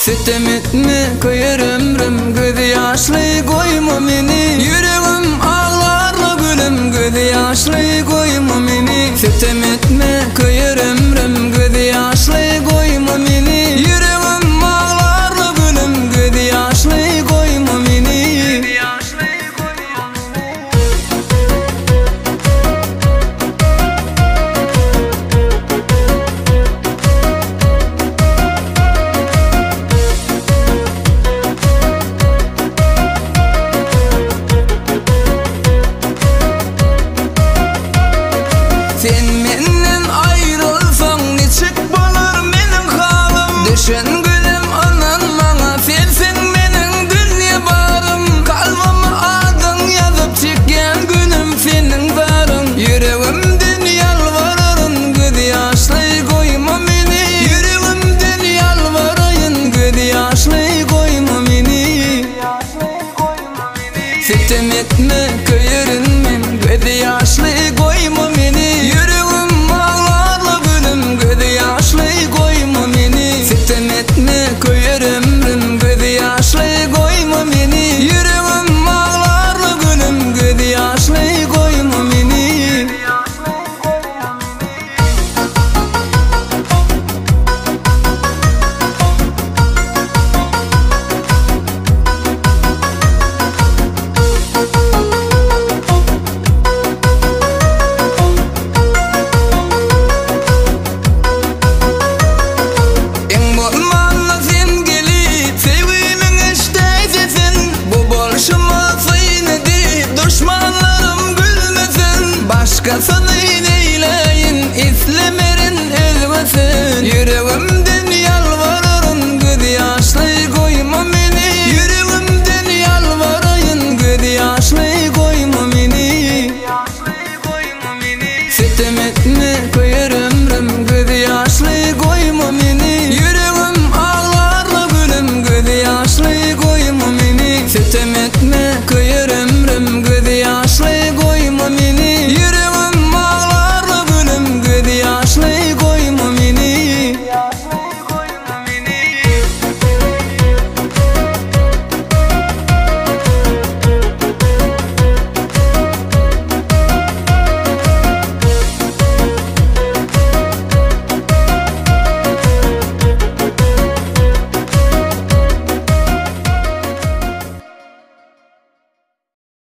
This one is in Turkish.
Sitem etme koyar ömrüm, göz yaşlı koyma meni. Yüreğim ağlarla gülüm, göz yaşlı koyma meni. Sitem etme koyar ömrüm, göz yaşlı koyma meni. Yüreğim ağlarla gülüm, göz yaşlı koyma meni. Sen menden ayrılsan neçik bolar menin halim. Düşen gülüm anan bana, sensin menin dünya barım. Kalbıma adın yazıp çeken günüm senin varın. Yüreğimden yalvarırın, göz yaşlı koyma beni. Yüreğimden yalvarayın, göz yaşlı koyma beni. Sitem etme köyürün men, göz yaşlı